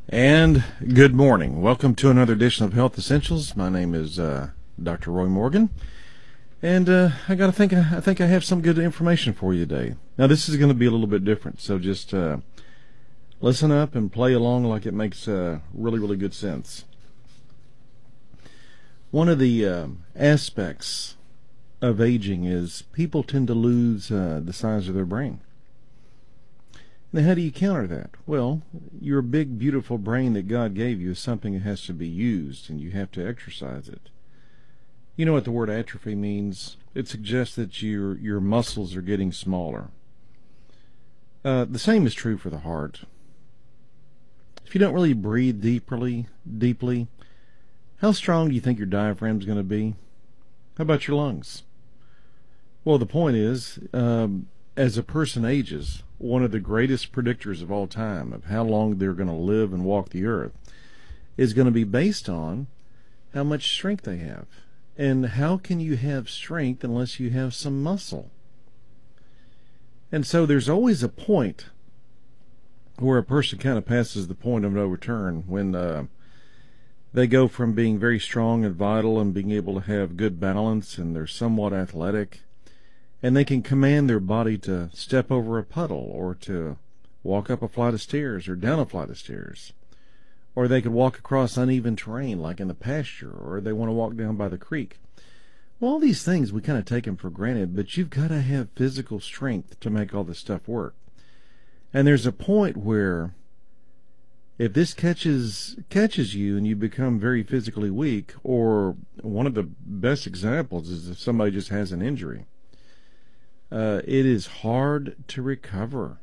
And good morning. Welcome to another edition of Health Essentials. My name is Dr. Roy Morgan, and I think I have some good information for you today. Now, this is going to be a little bit different, so just listen up and play along like it makes really good sense. One of the aspects of aging is people tend to lose the size of their brain. Now, how do you counter that? Well, your big, beautiful brain that God gave you is something that has to be used, and you have to exercise it. You know what the word atrophy means? It suggests that your muscles are getting smaller. The same is true for the heart. If you don't really breathe deeply, how strong do you think your diaphragm is going to be? How about your lungs? Well, the point is, as a person ages, one of the greatest predictors of all time of how long they're going to live and walk the earth is going to be based on how much strength they have. And how can you have strength unless you have some muscle? And so there's always a point where a person kind of passes the point of no return when they go from being very strong and vital and being able to have good balance, and they're somewhat athletic, and they can command their body to step over a puddle or to walk up a flight of stairs or down a flight of stairs. Or they could walk across uneven terrain like in the pasture, or they want to walk down by the creek. Well, all these things we kind of take them for granted, but you've got to have physical strength to make all this stuff work. And there's a point where if this catches you and you become very physically weak, or one of the best examples is if somebody just has an injury, it is hard to recover.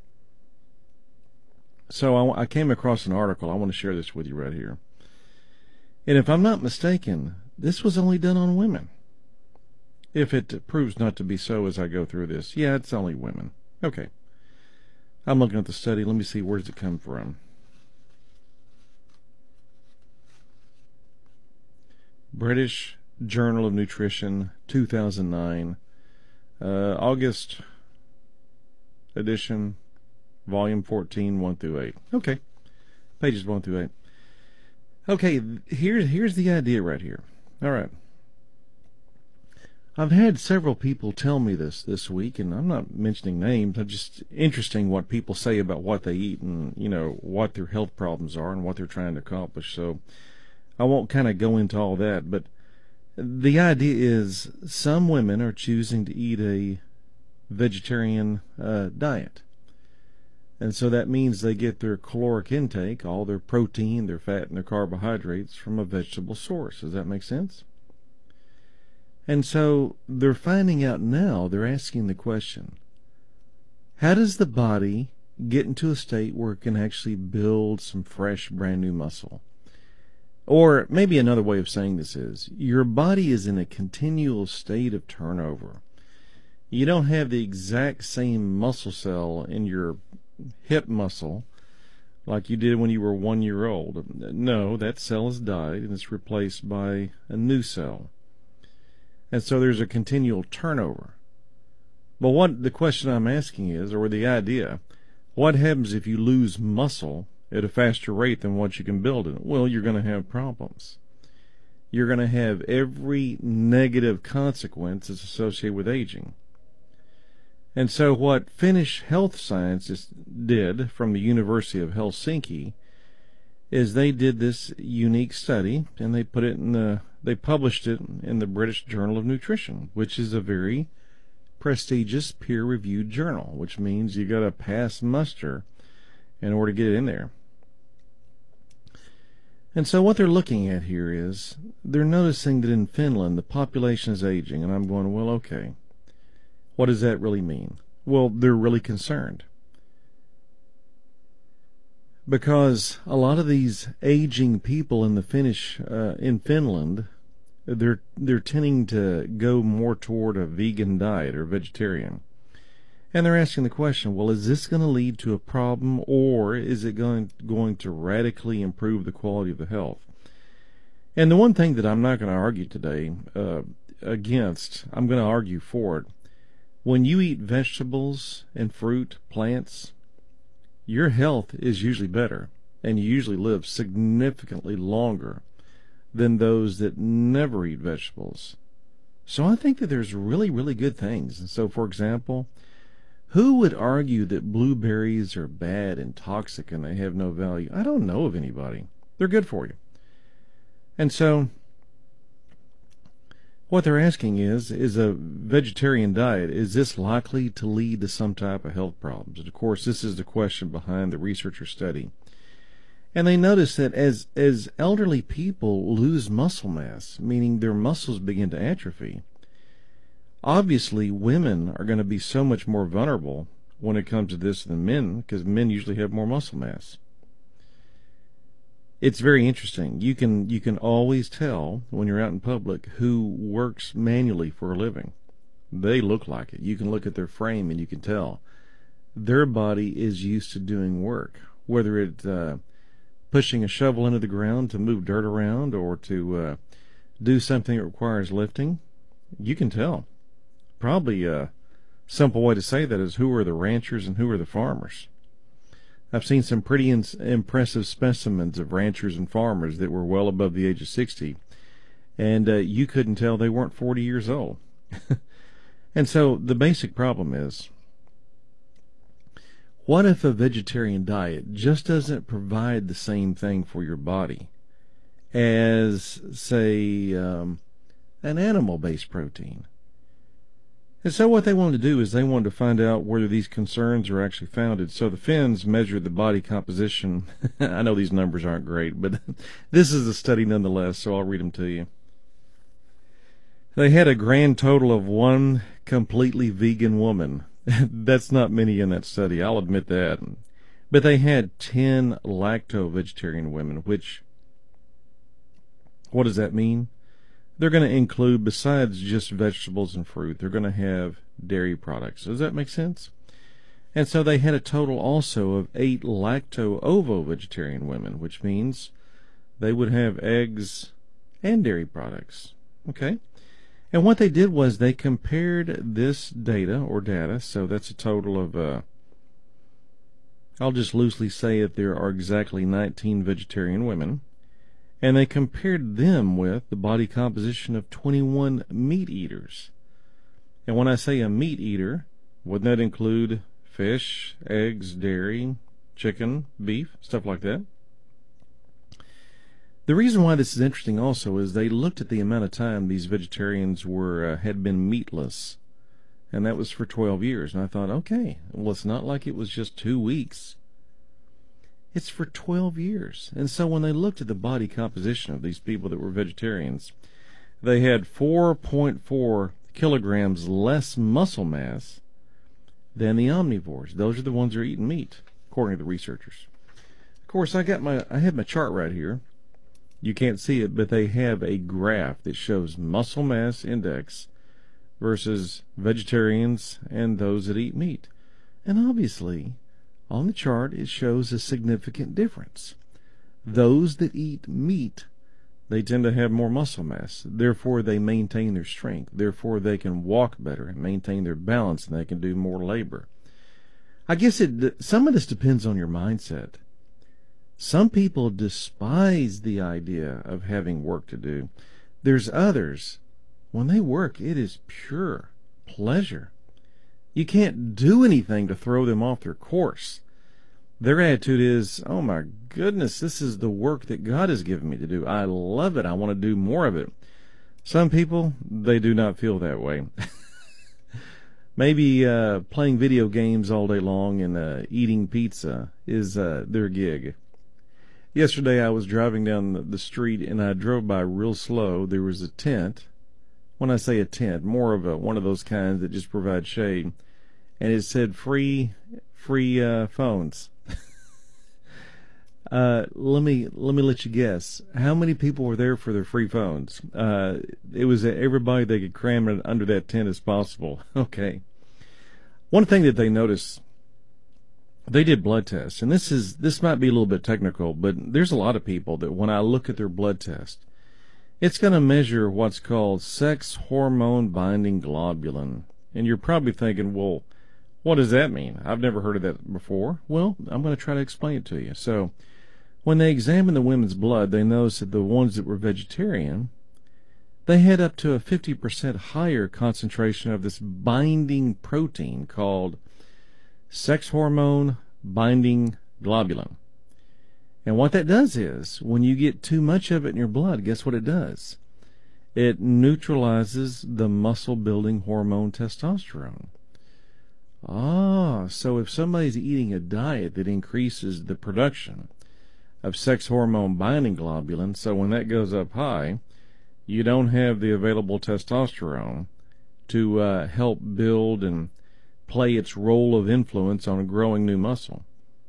So I came across an article. I want to share this with you right here. And if I'm not mistaken, this was only done on women. If it proves not to be so as I go through this, yeah, it's only women. Okay. I'm looking at the study. Let me see, where does it come from? British Journal of Nutrition, 2009. August edition, volume 14, 1 through 8. Okay, pages 1 through 8. Okay, here's the idea right here. All right. I've had several people tell me this week, and I'm not mentioning names. It's just interesting what people say about what they eat and, what their health problems are and what they're trying to accomplish. So I won't kind of go into all that, but the idea is some women are choosing to eat a vegetarian diet. And so that means they get their caloric intake, all their protein, their fat, and their carbohydrates from a vegetable source. Does that make sense? And so they're finding out now, they're asking the question, how does the body get into a state where it can actually build some fresh, brand new muscle? Or maybe another way of saying this is, your body is in a continual state of turnover. You don't have the exact same muscle cell in your hip muscle like you did when you were 1 year old. No, that cell has died and it's replaced by a new cell. And so there's a continual turnover. But what the question I'm asking is, or the idea, what happens if you lose muscle at a faster rate than what you can build it? Well, you're going to have problems. You're going to have every negative consequence that's associated with aging. And so what Finnish health scientists did from the University of Helsinki is they did this unique study, and they published it in the British Journal of Nutrition, which is a very prestigious peer-reviewed journal, which means you got to pass muster in order to get it in there. And so what they're looking at here is they're noticing that in Finland the population is aging, and I'm going, well, okay, what does that really mean? Well, they're really concerned, because a lot of these aging people in in Finland, they're tending to go more toward a vegan diet or vegetarian. And they're asking the question, well, is this going to lead to a problem, or is it going to radically improve the quality of the health? And the one thing that I'm not going to argue today against, I'm going to argue for it. When you eat vegetables and fruit, plants, your health is usually better. and you usually live significantly longer than those that never eat vegetables. So I think that there's really, really good things. And so, for example, who would argue that blueberries are bad and toxic and they have no value? I don't know of anybody. They're good for you. And so what they're asking is a vegetarian diet, is this likely to lead to some type of health problems? And of course, this is the question behind the researcher study. And they notice that as elderly people lose muscle mass, meaning their muscles begin to atrophy, obviously women are going to be so much more vulnerable when it comes to this than men, because men usually have more muscle mass. It's very interesting. You can always tell when you're out in public who works manually for a living. They look like it. You can look at their frame and you can tell their body is used to doing work, whether it's pushing a shovel into the ground to move dirt around or to do something that requires lifting. You can tell. Probably a simple way to say that is, who are the ranchers and who are the farmers? I've seen some pretty impressive specimens of ranchers and farmers that were well above the age of 60, and you couldn't tell they weren't 40 years old. And so the basic problem is, what if a vegetarian diet just doesn't provide the same thing for your body as, say, an animal-based protein? And so what they wanted to do is they wanted to find out whether these concerns are actually founded. So the Finns measured the body composition. I know these numbers aren't great, but this is a study nonetheless, so I'll read them to you. They had a grand total of one completely vegan woman. That's not many in that study, I'll admit that. But they had 10 lacto-vegetarian women, which, what does that mean? They're going to include, besides just vegetables and fruit, they're going to have dairy products. Does that make sense? And so they had a total also of 8 lacto-ovo-vegetarian women, which means they would have eggs and dairy products. Okay? And what they did was they compared this data, so that's a total of, I'll just loosely say that there are exactly 19 vegetarian women, and they compared them with the body composition of 21 meat eaters. And when I say a meat eater, wouldn't that include fish, eggs, dairy, chicken, beef, stuff like that? The reason why this is interesting also is they looked at the amount of time these vegetarians had been meatless, and that was for 12 years. And I thought, okay, well, it's not like it was just 2 weeks. It's for 12 years. And so when they looked at the body composition of these people that were vegetarians, they had 4.4 kilograms less muscle mass than the omnivores. Those are the ones that are eating meat, according to the researchers. Of course, I have my chart right here. You can't see it, but they have a graph that shows muscle mass index versus vegetarians and those that eat meat. And obviously, on the chart, it shows a significant difference. Those that eat meat, they tend to have more muscle mass. Therefore, they maintain their strength. Therefore, they can walk better and maintain their balance, and they can do more labor. I guess some of this depends on your mindset. Some people despise the idea of having work to do. There's others, when they work, it is pure pleasure. You can't do anything to throw them off their course. Their attitude is, oh my goodness, this is the work that God has given me to do. I love it. I want to do more of it. Some people, they do not feel that way. Maybe playing video games all day long and eating pizza is their gig. Yesterday I was driving down the street and I drove by real slow. There was a tent. When I say a tent, more of one of those kinds that just provide shade, and it said free phones. Let me let you guess. How many people were there for their free phones? It was everybody they could cram it under that tent as possible. Okay. One thing that they noticed, they did blood tests, and this might be a little bit technical, but there's a lot of people that when I look at their blood test, it's going to measure what's called sex hormone binding globulin. And you're probably thinking, well, what does that mean? I've never heard of that before. Well, I'm going to try to explain it to you. So When they examined the women's blood, they noticed that the ones that were vegetarian, they had up to a 50% higher concentration of this binding protein called sex hormone binding globulin. And what that does is, when you get too much of it in your blood, guess what it does? It neutralizes the muscle-building hormone testosterone. So if somebody's eating a diet that increases the production of sex hormone binding globulin, so when that goes up high, you don't have the available testosterone to help build and play its role of influence on a growing new muscle.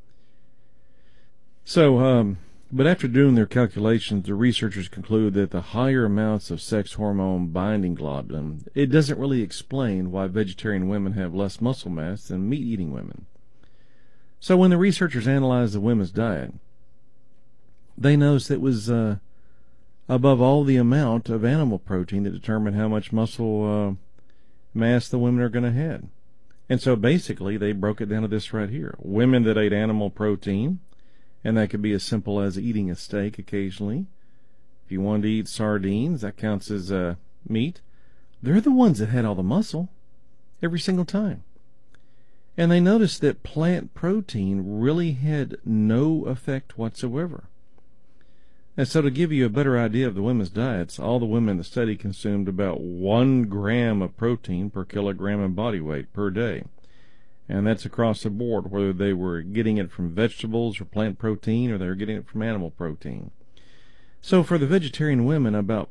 So, but after doing their calculations, the researchers conclude that the higher amounts of sex hormone binding globulin, it doesn't really explain why vegetarian women have less muscle mass than meat-eating women. So when the researchers analyzed the women's diet, they noticed it was above all the amount of animal protein that determined how much muscle mass the women are going to have. And so basically they broke it down to this right here. Women that ate animal protein, and that could be as simple as eating a steak occasionally. If you wanted to eat sardines, that counts as meat. They're the ones that had all the muscle every single time. And they noticed that plant protein really had no effect whatsoever. And so to give you a better idea of the women's diets, all the women in the study consumed about 1 gram of protein per kilogram of body weight per day. And that's across the board, whether they were getting it from vegetables or plant protein or they were getting it from animal protein. So for the vegetarian women, about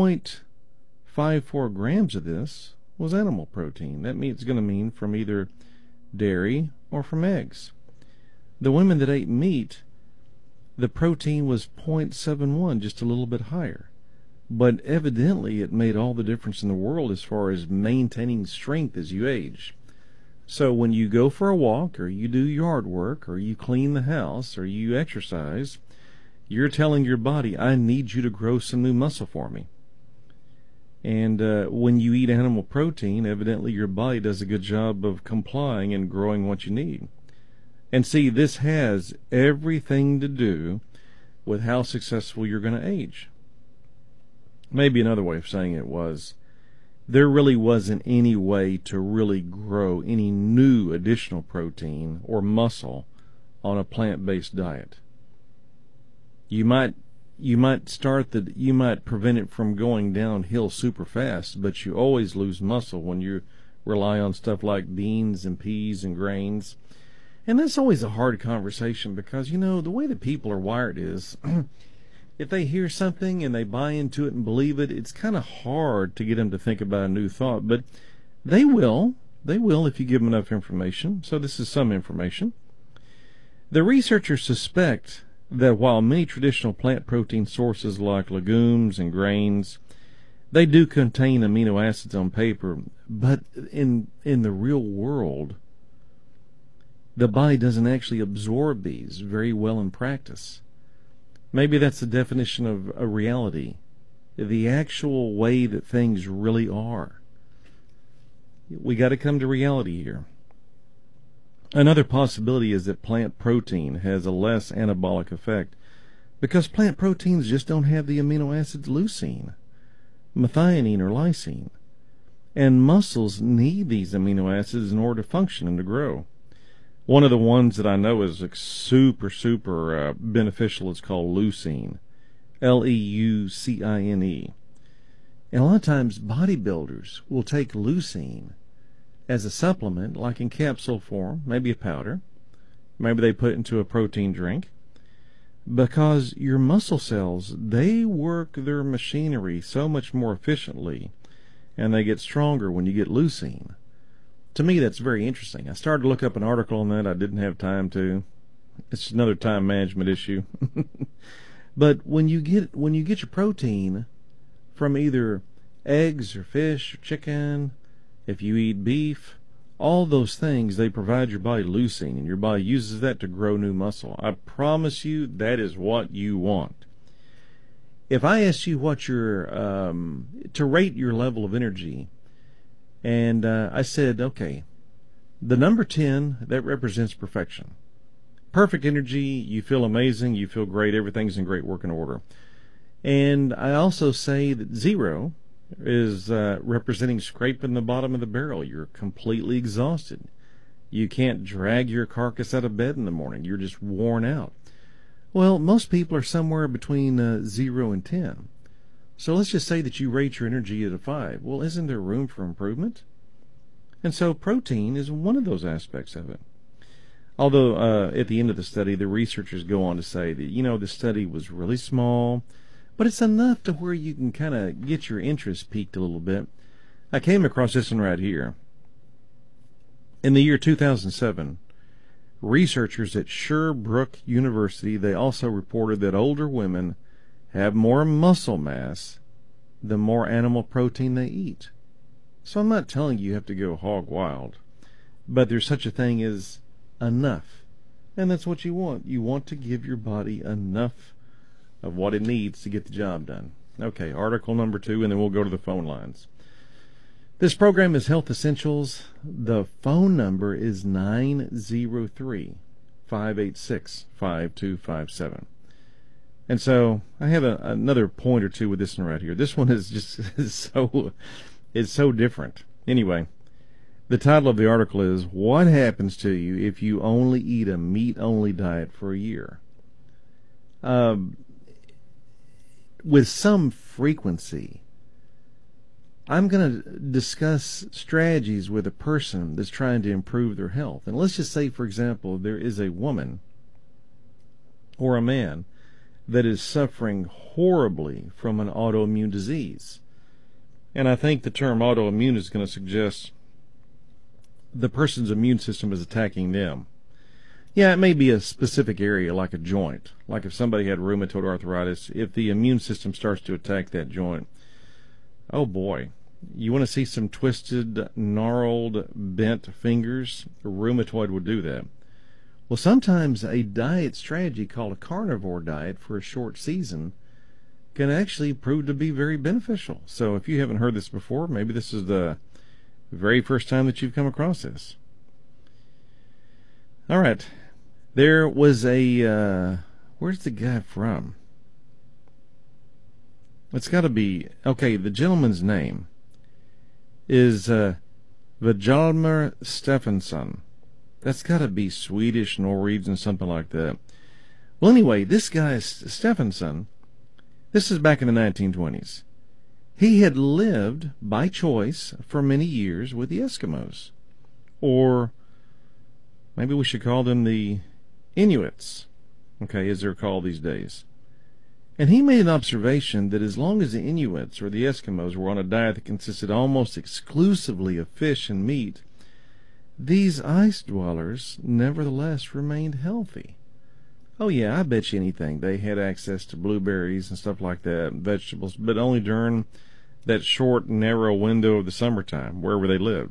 0.54 grams of this was animal protein. That means it's going to mean from either dairy or from eggs. The women that ate meat, the protein was 0.71, just a little bit higher. But evidently it made all the difference in the world as far as maintaining strength as you age. So when you go for a walk, or you do yard work, or you clean the house, or you exercise, you're telling your body, I need you to grow some new muscle for me. And when you eat animal protein, evidently your body does a good job of complying and growing what you need. And see, this has everything to do with how successful you're going to age. Maybe another way of saying it was, there really wasn't any way to really grow any new additional protein or muscle on a plant-based diet. You might prevent it from going downhill super fast, but you always lose muscle when you rely on stuff like beans and peas and grains. And that's always a hard conversation because, you know, the way that people are wired is if they hear something and they buy into it and believe it, it's kind of hard to get them to think about a new thought. But they will if you give them enough information. So this is some information. The researchers suspect that while many traditional plant protein sources like legumes and grains, they do contain amino acids on paper, but in the real world, the body doesn't actually absorb these very well in practice. Maybe that's the definition of a reality, the actual way that things really are. We got to come to reality here. Another possibility is that plant protein has a less anabolic effect because plant proteins just don't have the amino acids leucine, methionine, or lysine. And muscles need these amino acids in order to function and to grow. One of the ones that I know is super beneficial is called leucine, Leucine. And a lot of times bodybuilders will take leucine as a supplement, like in capsule form, maybe a powder. Maybe they put it into a protein drink. Because your muscle cells, they work their machinery so much more efficiently, and they get stronger when you get leucine. To me, that's very interesting. I started to look up an article on that. I didn't have time to. It's another time management issue. But when you get your protein from either eggs or fish or chicken, if you eat beef, all those things, they provide your body leucine, and your body uses that to grow new muscle. I promise you that is what you want. If I asked you what your to rate your level of energy, and I said, okay, the number 10, that represents perfection. perfect energy, you feel amazing, you feel great, everything's in great working order. And I also say that 0 is representing scraping the bottom of the barrel. You're completely exhausted. You can't drag your carcass out of bed in the morning. You're just worn out. Well, most people are somewhere between 0 and 10. So let's just say that you rate your energy at a 5. Well, isn't there room for improvement? And so protein is one of those aspects of it. Although at the end of the study, the researchers go on to say that, the study was really small, but it's enough to where you can kind of get your interest piqued a little bit. I came across this one right here. In the year 2007, researchers at Sherbrooke University, they also reported that older women have more muscle mass the more animal protein they eat. So I'm not telling you have to go hog wild, but there's such a thing as enough. And that's what you want. You want to give your body enough of what it needs to get the job done. Okay, article number 2, and then we'll go to the phone lines. This program is Health Essentials. The phone number is 903-586-5257. And so I have another point or two with this one right here. This one is just so different. Anyway, the title of the article is, What Happens to You If You Only Eat a Meat-Only Diet for a Year? With some frequency, I'm going to discuss strategies with a person that's trying to improve their health. And let's just say, for example, there is a woman or a man that is suffering horribly from an autoimmune disease. And I think the term autoimmune is going to suggest the person's immune system is attacking them. Yeah, it may be a specific area like a joint. Like if somebody had rheumatoid arthritis, if the immune system starts to attack that joint, oh boy, you want to see some twisted, gnarled, bent fingers? Rheumatoid would do that. Well, sometimes a diet strategy called a carnivore diet for a short season can actually prove to be very beneficial. So if you haven't heard this before, maybe this is the very first time that you've come across this. All right. There was a, where's the guy from? It's got to be, okay, the gentleman's name is Hjalmar Stefansson. That's got to be Swedish, Norwegian, something like that. Well, anyway, this guy, Stefansson, this is back in the 1920s. He had lived by choice for many years with the Eskimos. Or maybe we should call them the Inuits, okay, as they're called these days. And he made an observation that as long as the Inuits or the Eskimos were on a diet that consisted almost exclusively of fish and meat, these ice dwellers nevertheless remained healthy. Oh yeah, I bet you anything they had access to blueberries and stuff like that, vegetables, but only during that short, narrow window of the summertime, wherever they lived.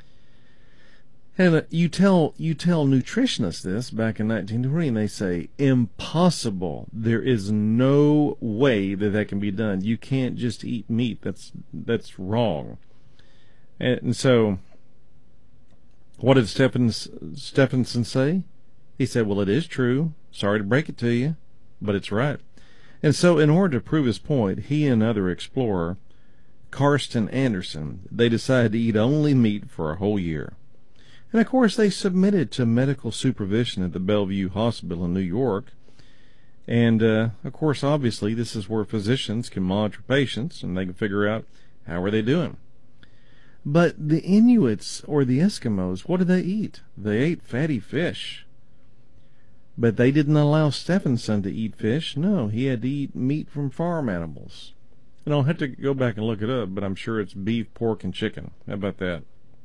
And you tell nutritionists this back in 1920, and they say, impossible. There is no way that can be done. You can't just eat meat. That's wrong. And so, what did Stefansson say? He said, well, it is true. Sorry to break it to you, but it's right. And so, in order to prove his point, he and another explorer, Karsten Anderson, they decided to eat only meat for a whole year. And of course, they submitted to medical supervision at the Bellevue Hospital in New York. And of course, obviously, this is where physicians can monitor patients and they can figure out how are they doing. But the Inuits or the Eskimos, what did they eat? They ate fatty fish. But they didn't allow Stefansson to eat fish. No, he had to eat meat from farm animals. And I'll have to go back and look it up, but I'm sure it's beef, pork, and chicken. How about that?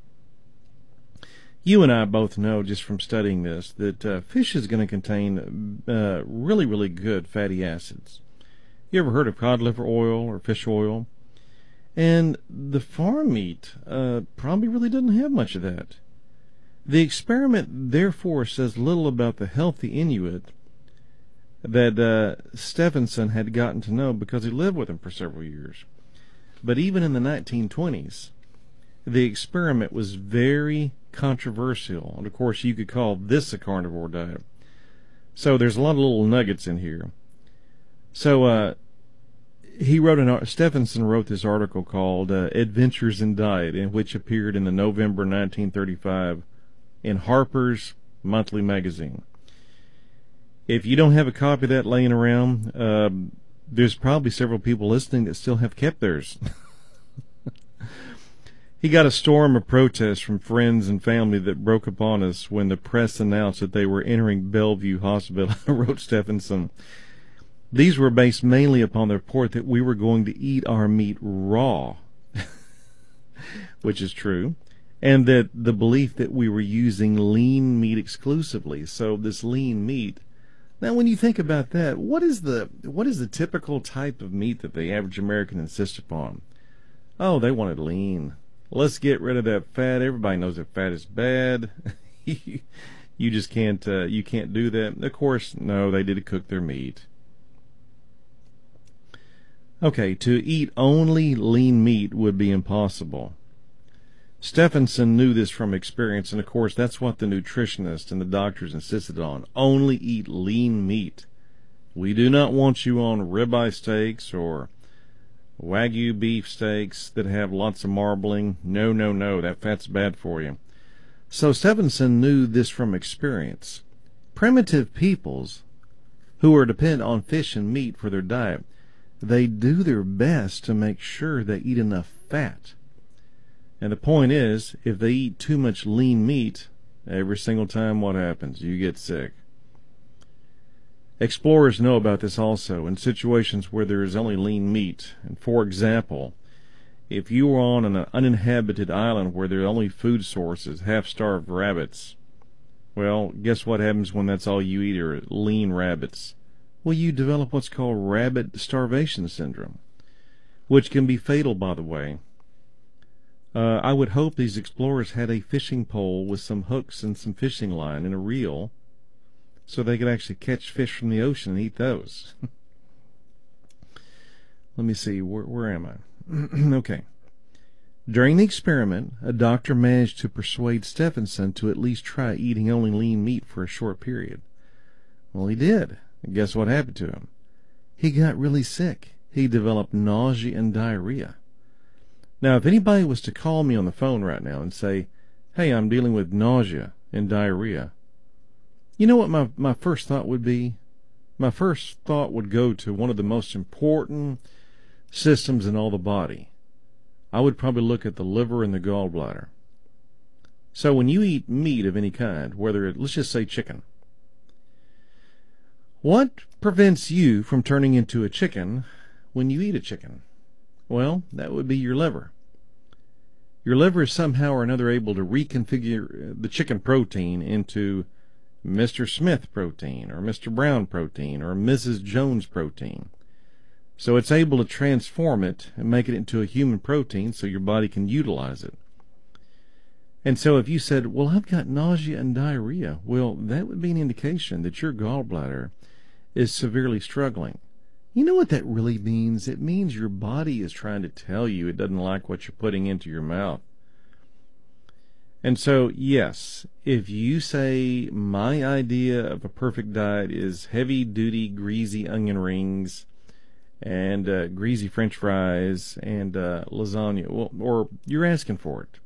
You and I both know, just from studying this, that fish is going to contain really, really good fatty acids. You ever heard of cod liver oil or fish oil? And the farm meat probably really doesn't have much of that. The experiment, therefore, says little about the healthy Inuit that Stefansson had gotten to know because he lived with him for several years. But even in the 1920s, the experiment was very controversial. And of course, you could call this a carnivore diet. So there's a lot of little nuggets in here. So Stephenson wrote this article called Adventures in Diet, in which appeared in the November 1935 in Harper's Monthly Magazine. If you don't have a copy of that laying around, there's probably several people listening that still have kept theirs. He got a storm of protest from friends and family that broke upon us when the press announced that they were entering Bellevue Hospital, wrote Stephenson. These were based mainly upon the report that we were going to eat our meat raw, which is true, and that the belief that we were using lean meat exclusively. So this lean meat, now when you think about that, what is the typical type of meat that the average American insists upon? Oh, they want it lean. Let's get rid of that fat. Everybody knows that fat is bad. You just can't do that. Of course, no, they did cook their meat. Okay, to eat only lean meat would be impossible. Stephenson knew this from experience, and of course that's what the nutritionists and the doctors insisted on. Only eat lean meat. We do not want you on ribeye steaks or Wagyu beef steaks that have lots of marbling. No, no, no, that fat's bad for you. So Stephenson knew this from experience. Primitive peoples who are dependent on fish and meat for their diet, they do their best to make sure they eat enough fat. And the point is, if they eat too much lean meat, every single time what happens? You get sick. Explorers know about this also in situations where there is only lean meat. And for example, if you are on an uninhabited island where there are only food sources, half-starved rabbits, well, guess what happens when that's all you eat are lean rabbits? Well, you develop what's called rabbit starvation syndrome, which can be fatal, by the way. I would hope these explorers had a fishing pole with some hooks and some fishing line and a reel, so they could actually catch fish from the ocean and eat those. Let me see, where am I? Okay. During the experiment, a doctor managed to persuade Stephenson to at least try eating only lean meat for a short period. Well, he did. And guess what happened to him? He got really sick. He developed nausea and diarrhea. Now, if anybody was to call me on the phone right now and say, hey, I'm dealing with nausea and diarrhea, you know what my first thought would be? My first thought would go to one of the most important systems in all the body. I would probably look at the liver and the gallbladder. So when you eat meat of any kind, let's just say chicken, what prevents you from turning into a chicken when you eat a chicken? Well, that would be your liver. Your liver is somehow or another able to reconfigure the chicken protein into Mr. Smith protein or Mr. Brown protein or Mrs. Jones protein. So it's able to transform it and make it into a human protein so your body can utilize it. And so if you said, well, I've got nausea and diarrhea, well, that would be an indication that your gallbladder is severely struggling. You know what that really means? It means your body is trying to tell you it doesn't like what you're putting into your mouth. And so, yes, if you say my idea of a perfect diet is heavy-duty, greasy onion rings and greasy French fries and lasagna, well, or you're asking for it.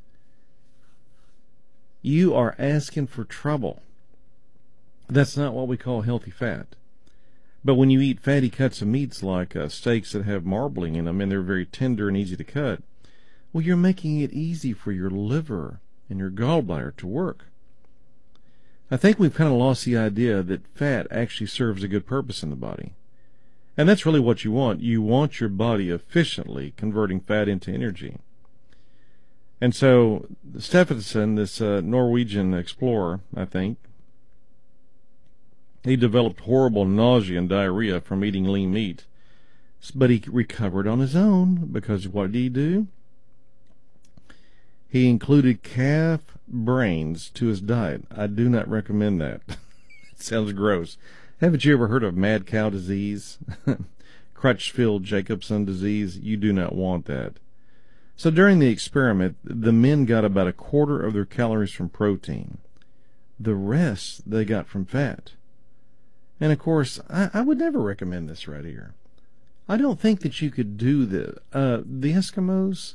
You are asking for trouble. That's not what we call healthy fat. But when you eat fatty cuts of meats like steaks that have marbling in them and they're very tender and easy to cut, well, you're making it easy for your liver and your gallbladder to work. I think we've kind of lost the idea that fat actually serves a good purpose in the body. And that's really what you want. You want your body efficiently converting fat into energy. And so Stephenson, this Norwegian explorer, I think, he developed horrible nausea and diarrhea from eating lean meat. But he recovered on his own because what did he do? He included calf brains to his diet. I do not recommend that. It sounds gross. Haven't you ever heard of mad cow disease? Crutchfield-Jacobson disease? You do not want that. So during the experiment, the men got about a quarter of their calories from protein. The rest they got from fat. And of course, I would never recommend this right here. I don't think that you could do this. The Eskimos,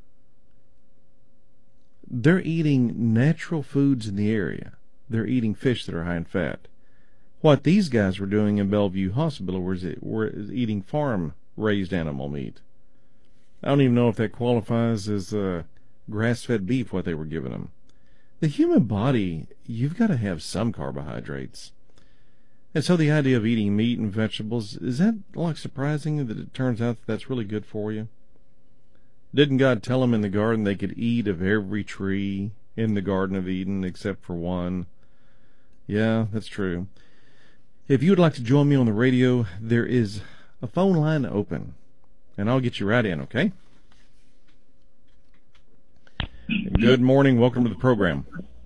they're eating natural foods in the area. They're eating fish that are high in fat. What these guys were doing in Bellevue Hospital were eating farm-raised animal meat. I don't even know if that qualifies as grass-fed beef, what they were giving them. The human body, you've got to have some carbohydrates. And so the idea of eating meat and vegetables, is that like surprising that it turns out that that's really good for you? Didn't God tell them in the garden they could eat of every tree in the Garden of Eden except for one? Yeah, that's true. If you would like to join me on the radio, there is a phone line open, and I'll get you right in, okay? Good morning. Welcome to the program.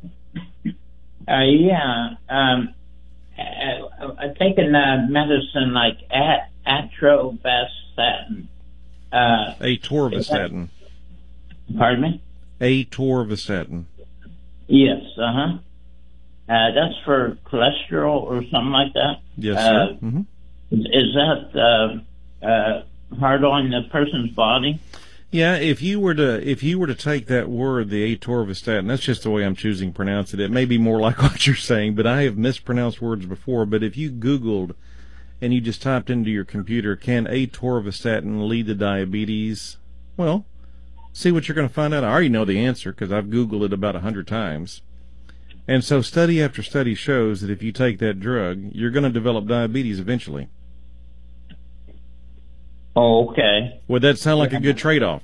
I've taken medicine like atorvastatin. Atorvastatin. Pardon me? Atorvastatin. Yes, that's for cholesterol or something like that? Yes, sir. Is that hard on the person's body? Yeah, if you were to take that word, the atorvastatin, that's just the way I'm choosing to pronounce it. It may be more like what you're saying, but I have mispronounced words before. But if you Googled and you just typed into your computer, can atorvastatin lead to diabetes? Well, see what you're going to find out. I already know the answer because I've Googled it about 100 times. And so study after study shows that if you take that drug, you're going to develop diabetes eventually. Oh, okay. Would that sound like a good trade-off?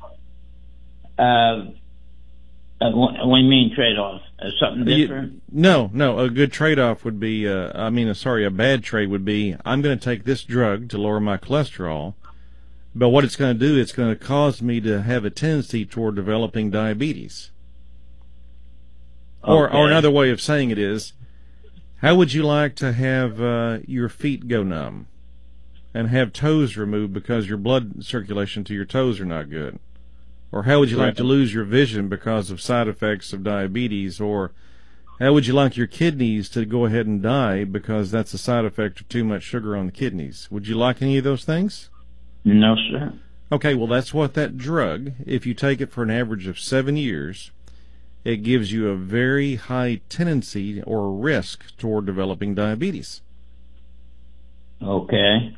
What do you mean trade-off? Something different? No. A good trade-off would be, a bad trade would be, I'm going to take this drug to lower my cholesterol, but what it's going to do, it's going to cause me to have a tendency toward developing diabetes. Okay. Or another way of saying it is, how would you like to have your feet go numb and have toes removed because your blood circulation to your toes are not good? Or how would you like to lose your vision because of side effects of diabetes? Or how would you like your kidneys to go ahead and die because that's a side effect of too much sugar on the kidneys? Would you like any of those things? No, sir. Okay, well, that's what that drug, if you take it for an average of 7 years, it gives you a very high tendency or risk toward developing diabetes. Okay.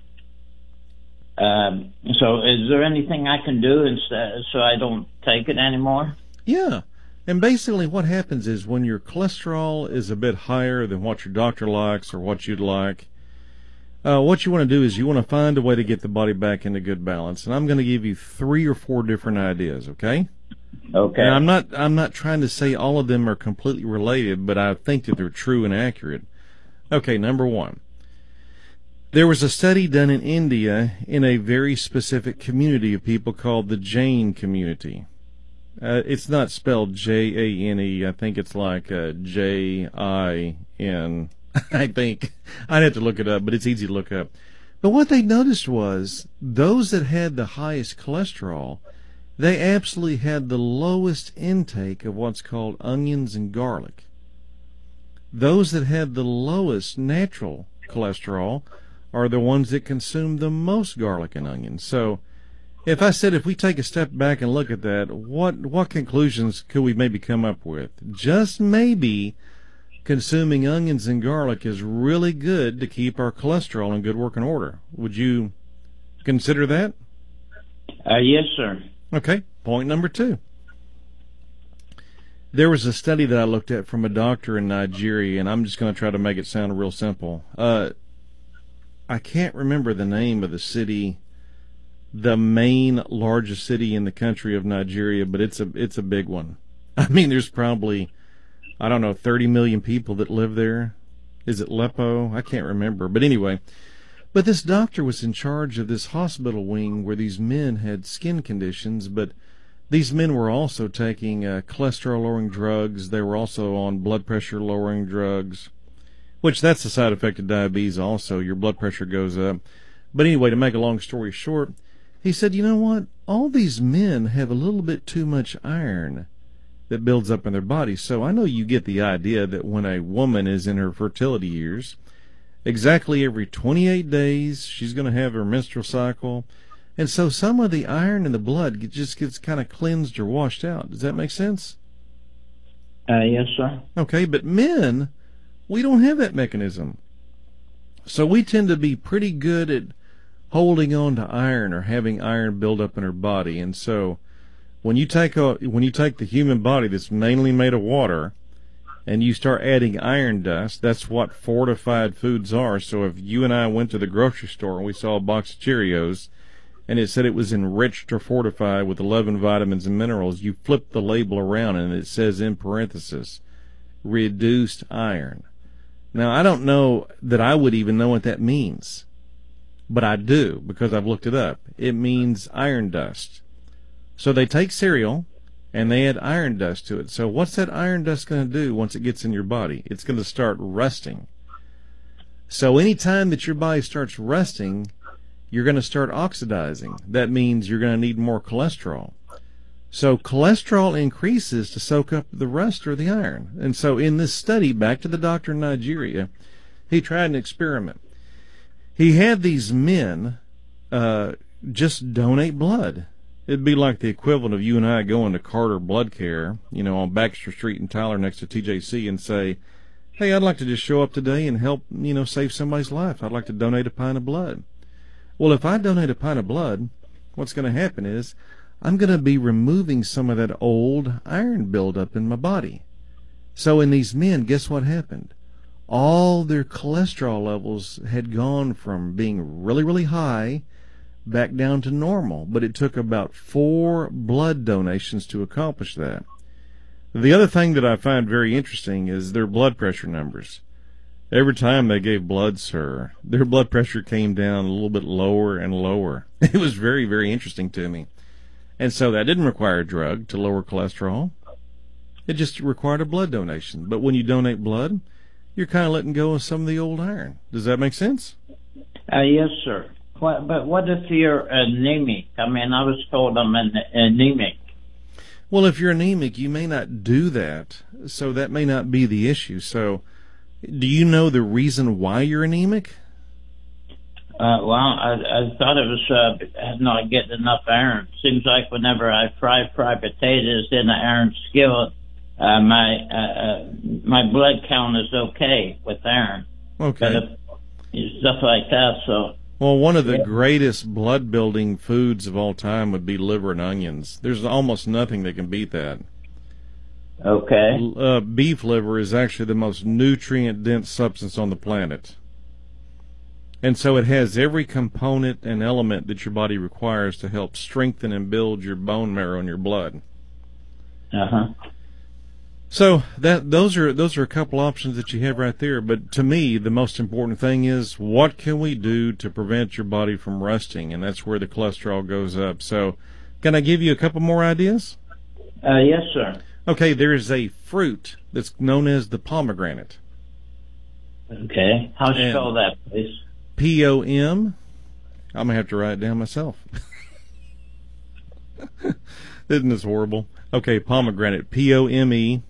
So is there anything I can do instead so I don't take it anymore? Yeah. And basically what happens is when your cholesterol is a bit higher than what your doctor likes or what you'd like, what you want to do is you want to find a way to get the body back into good balance. And I'm going to give you 3 or 4 different ideas, okay? Okay. And I'm not trying to say all of them are completely related, but I think that they're true and accurate. Okay, number 1. There was a study done in India in a very specific community of people called the Jain community. It's not spelled Jane. I think it's like Jin. I think. I'd have to look it up, but it's easy to look up. But what they noticed was those that had the highest cholesterol, they absolutely had the lowest intake of what's called onions and garlic. Those that had the lowest natural cholesterol are the ones that consume the most garlic and onions. So if we take a step back and look at that, what conclusions could we maybe come up with? Just maybe consuming onions and garlic is really good to keep our cholesterol in good working order. Would you consider that? Yes, sir. Okay, point number 2. There was a study that I looked at from a doctor in Nigeria, and I'm just going to try to make it sound real simple. I can't remember the name of the city, the main largest city in the country of Nigeria, but it's a big one. I mean, there's probably, 30 million people that live there. Is it Aleppo? I can't remember. But anyway, but this doctor was in charge of this hospital wing where these men had skin conditions, but these men were also taking cholesterol-lowering drugs. They were also on blood pressure-lowering drugs, which that's a side effect of diabetes also. Your blood pressure goes up. But anyway, to make a long story short, he said, you know what? All these men have a little bit too much iron that builds up in their bodies. So I know you get the idea that when a woman is in her fertility years exactly every 28 days, she's going to have her menstrual cycle. And so some of the iron in the blood just gets kind of cleansed or washed out. Does that make sense? Yes, sir. Okay, but men, we don't have that mechanism. So we tend to be pretty good at holding on to iron or having iron build up in our body. And so when you take the human body that's mainly made of water and you start adding iron dust, that's what fortified foods are. So if you and I went to the grocery store and we saw a box of Cheerios and it said it was enriched or fortified with 11 vitamins and minerals, you flip the label around and it says in parenthesis, reduced iron. Now, I don't know that I would even know what that means, but I do because I've looked it up. It means iron dust. So they take cereal and they add iron dust to it. So what's that iron dust going to do once it gets in your body? It's going to start rusting. So anytime that your body starts rusting, you're going to start oxidizing. That means you're going to need more cholesterol. So cholesterol increases to soak up the rust or the iron. And so in this study, back to the doctor in Nigeria, he tried an experiment. He had these men just donate blood. It'd be like the equivalent of you and I going to Carter Blood Care, on Baxter Street in Tyler next to TJC and say, hey, I'd like to just show up today and help, save somebody's life. I'd like to donate a pint of blood. Well, if I donate a pint of blood, what's going to happen is I'm going to be removing some of that old iron buildup in my body. So in these men, guess what happened? All their cholesterol levels had gone from being really, really high back down to normal, but it took about 4 blood donations to accomplish that. The other thing that I find very interesting is their blood pressure numbers. Every time they gave blood, sir, their blood pressure came down a little bit lower and lower. It was very, very interesting to me. And so that didn't require a drug to lower cholesterol. It just required a blood donation. But when you donate blood, you're kind of letting go of some of the old iron. Does that make sense? Yes, sir. But what if you're anemic? I was told I'm anemic. Well, if you're anemic, you may not do that. So that may not be the issue. So do you know the reason why you're anemic? I thought it was not getting enough iron. Seems like whenever I fry potatoes in an iron skillet, my blood count is okay with iron. Okay. But stuff like that. So. Well, one of the greatest blood-building foods of all time would be liver and onions. There's almost nothing that can beat that. Okay. Beef liver is actually the most nutrient-dense substance on the planet. And so it has every component and element that your body requires to help strengthen and build your bone marrow and your blood. Uh-huh. So those are a couple options that you have right there. But to me, the most important thing is what can we do to prevent your body from rusting? And that's where the cholesterol goes up. So can I give you a couple more ideas? Yes, sir. Okay, there is a fruit that's known as the pomegranate. Okay. How do you spell that, please? P-O-M. I'm going to have to write it down myself. Isn't this horrible? Okay, pomegranate. P-O-M-E-G-R-A-N-A-T-E,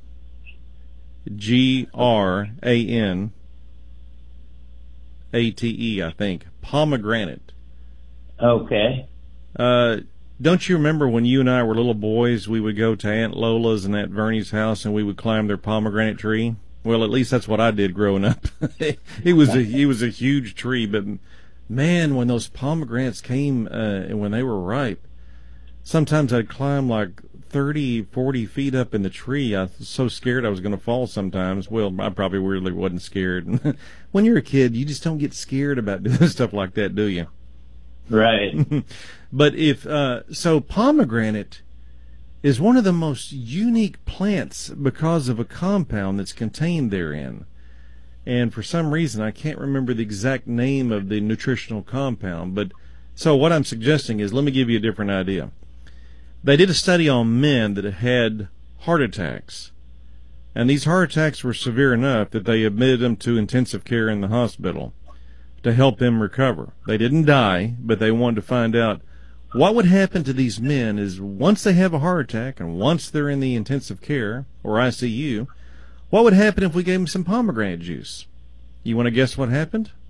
I think. Pomegranate. Okay. Don't you remember when you and I were little boys, we would go to Aunt Lola's and Aunt Vernie's house and we would climb their pomegranate tree? Well, at least that's what I did growing up. It was a huge tree, but man, when those pomegranates came and when they were ripe, sometimes I'd climb like 30, 40 feet up in the tree. I was so scared I was going to fall sometimes. Well, I probably really wasn't scared. When you're a kid, you just don't get scared about doing stuff like that, do you? Right. But so pomegranate is one of the most unique plants because of a compound that's contained therein. And for some reason, I can't remember the exact name of the nutritional compound. But so what I'm suggesting is, let me give you a different idea. They did a study on men that had heart attacks. And these heart attacks were severe enough that they admitted them to intensive care in the hospital to help them recover. They didn't die, but they wanted to find out what would happen to these men is once they have a heart attack and once they're in the intensive care or ICU, what would happen if we gave them some pomegranate juice? You want to guess what happened?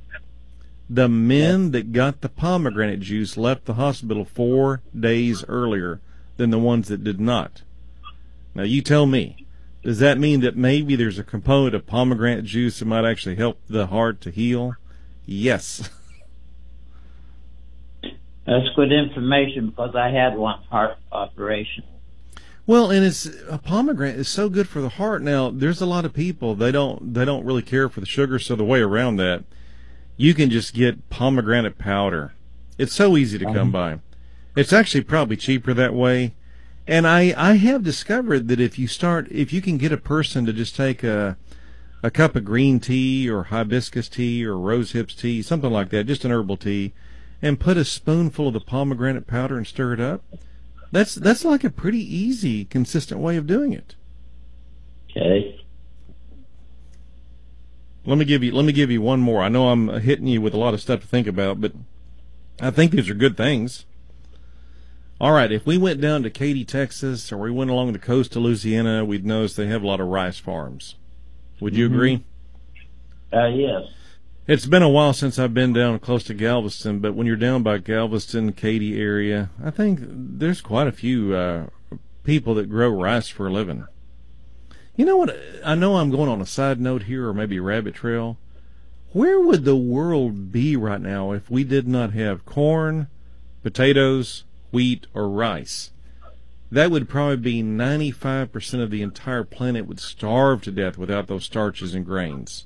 The men that got the pomegranate juice left the hospital 4 days earlier than the ones that did not. Now, you tell me, does that mean that maybe there's a component of pomegranate juice that might actually help the heart to heal? Yes. That's good information because I had one heart operation. Well, and a pomegranate is so good for the heart. Now, there's a lot of people, they don't really care for the sugar, so the way around that, you can just get pomegranate powder. It's so easy to come by. It's actually probably cheaper that way. And I have discovered that if you can get a person to just take a cup of green tea or hibiscus tea or rose hips tea, something like that, just an herbal tea, and put a spoonful of the pomegranate powder and stir it up, that's like a pretty easy, consistent way of doing it. Okay. Let me give you one more. I know I'm hitting you with a lot of stuff to think about, but I think these are good things. All right, if we went down to Katy, Texas, or we went along the coast of Louisiana, we'd notice they have a lot of rice farms. Would you agree? Yes. It's been a while since I've been down close to Galveston, but when you're down by Galveston, Katy area, I think there's quite a few people that grow rice for a living. You know what? I know I'm going on a side note here, or maybe a rabbit trail. Where would the world be right now if we did not have corn, potatoes, wheat, or rice? That would probably be 95% of the entire planet would starve to death without those starches and grains.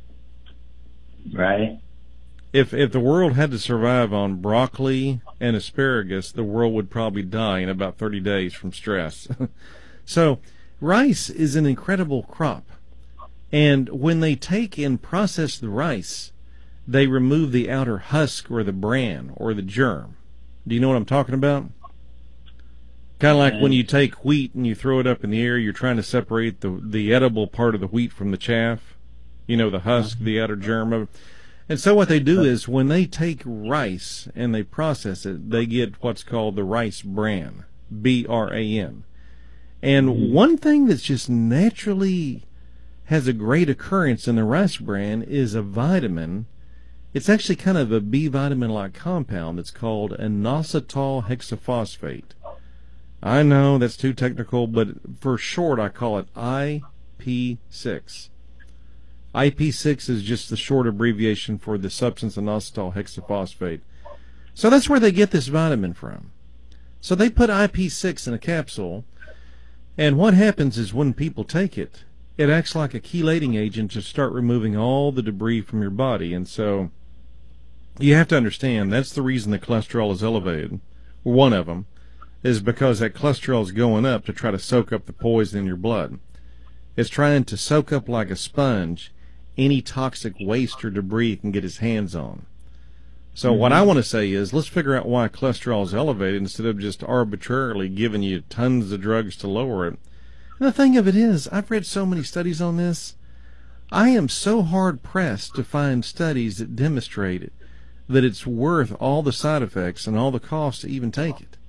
Right. If the world had to survive on broccoli and asparagus, the world would probably die in about 30 days from stress. So, rice is an incredible crop. And when they take and process the rice, they remove the outer husk or the bran or the germ. Do you know what I'm talking about? Kind of like when you take wheat and you throw it up in the air, you're trying to separate the edible part of the wheat from the chaff. You know, the husk, the outer germ of it. And so what they do is when they take rice and they process it, they get what's called the rice bran, B-R-A-N. And one thing that's just naturally has a great occurrence in the rice bran is a vitamin. It's actually kind of a B vitamin-like compound that's called inositol hexaphosphate. I know that's too technical, but for short I call it IP6. IP6 is just the short abbreviation for the substance inositol hexaphosphate. So that's where they get this vitamin from. So they put IP6 in a capsule, and what happens is when people take it, it acts like a chelating agent to start removing all the debris from your body. And so you have to understand that's the reason the cholesterol is elevated. One of them is because that cholesterol is going up to try to soak up the poison in your blood. It's trying to soak up like a sponge any toxic waste or debris it can get its hands on. So what I want to say is let's figure out why cholesterol is elevated instead of just arbitrarily giving you tons of drugs to lower it. And the thing of it is, I've read so many studies on this. I am so hard-pressed to find studies that demonstrate it, that it's worth all the side effects and all the costs to even take it.